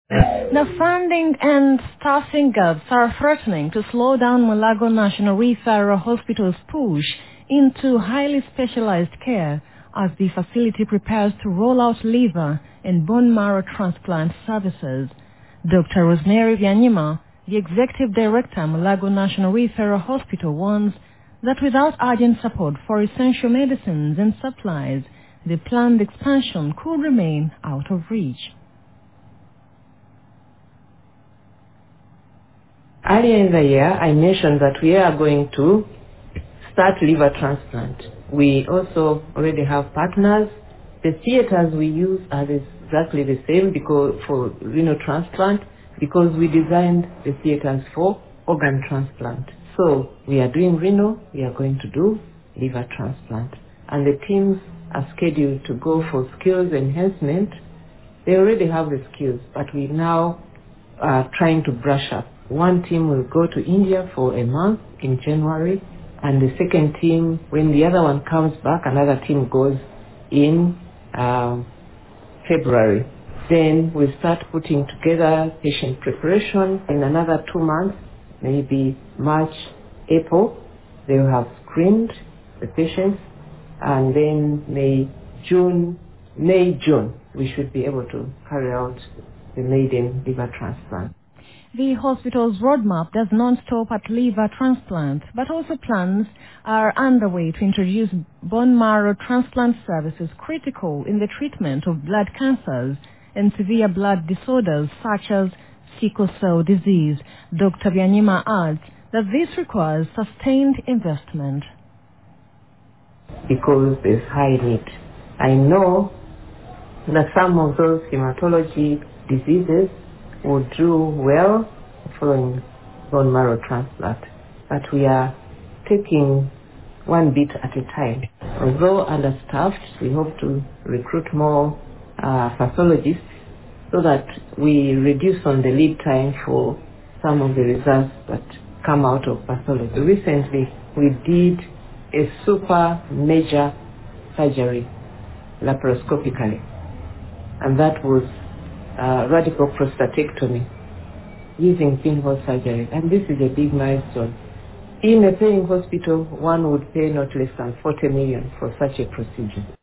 The funding and staffing gaps are threatening to slow down Malago National Referral Hospital's push into highly specialized care as the facility prepares to roll out liver and bone marrow transplant services. Dr. Rosemary Byanyima, the Executive Director, Malago National Referral Hospital, warns that without urgent support for essential medicines and supplies, the planned expansion could remain out of reach. Earlier in the year, I mentioned that we are going to start liver transplant. We also already have partners. The theaters we use are exactly the same because for renal transplant, because we designed the theaters for organ transplant. So we are doing renal, we are going to do liver transplant. And the teams are scheduled to go for skills enhancement. They already have the skills, but we now are trying to brush up. One team will go to India for a month in January, and the second team, when the other one comes back, another team goes in February. Then we start putting together patient preparation. In another 2 months, maybe March, April, they will have screened the patients, and then May, June, we should be able to carry out the maiden liver transplant. The hospital's roadmap does not stop at liver transplant, but also plans are underway to introduce bone marrow transplant services critical in the treatment of blood cancers and severe blood disorders such as sickle cell disease. Dr. Byanyima adds that this requires sustained investment. Because there's high need. I know that some of those hematology diseases will do well following bone marrow transplant, but we are taking one bit at a time. Although understaffed, we hope to recruit more pathologists so that we reduce on the lead time for some of the results that come out of pathology. Recently, we did a super major surgery laparoscopically, and that was radical prostatectomy using pinhole surgery, and this is a big milestone. In a paying hospital, one would pay not less than 40 million for such a procedure.